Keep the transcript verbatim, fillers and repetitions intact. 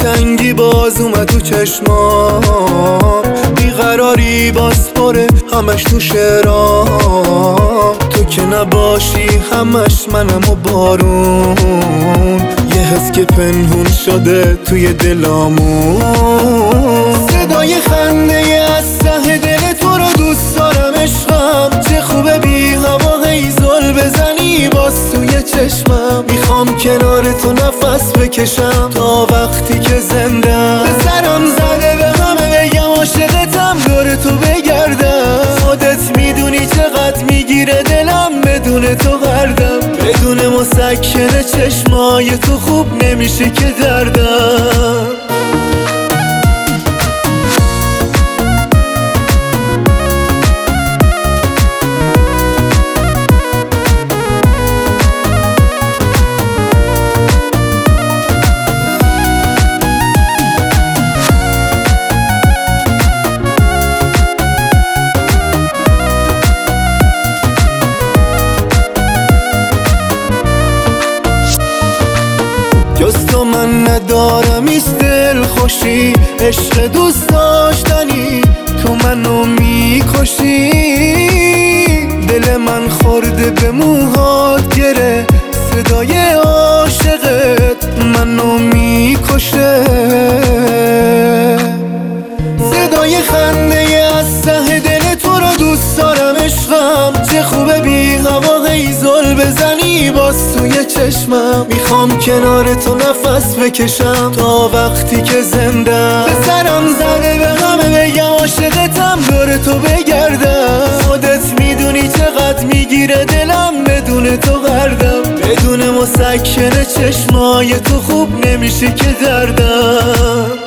دلتنگی باز اومد تو چشمام، بیقراری باز پره همش تو شعرام. تو که نباشی همش منم و بارون، یه حس که پنهون شده توی دلامون. صدای خنده از ته دل تو رو دوست دارم عشقم، چه خوبه بی هوا هی زل بزنی باز توی چشمم. میخوام کنار تو نفس بکشم تا وقتی که زندم. به سرم زده به همه بگم عاشقتم، دور تو بگردم. خودت میدونی چقدر میگیره دلم بدون تو غردم. بدون مسکن چشمای تو خوب نمیشه که دردم. جز تو من ندارم ایست دل خوشی، عشق دوست داشتنی تو منو میکشی. دل من خورده به موهات گره، صدای عاشقت منو میکشه. صدای خنده از ته دل تو رو دوست دارم عشقم، چه خوبه بی هوا هی زل بزنی باز توی چشمم. میخوام کنار تو نفس بکشم تا وقتی که زندم. به سرم زده به همه بگم عاشقتم، دور تو بگردم. خودت میدونی چقدر میگیره دلم بدون تو غردم. بدون مسکن چشمای تو خوب نمیشه که دردم.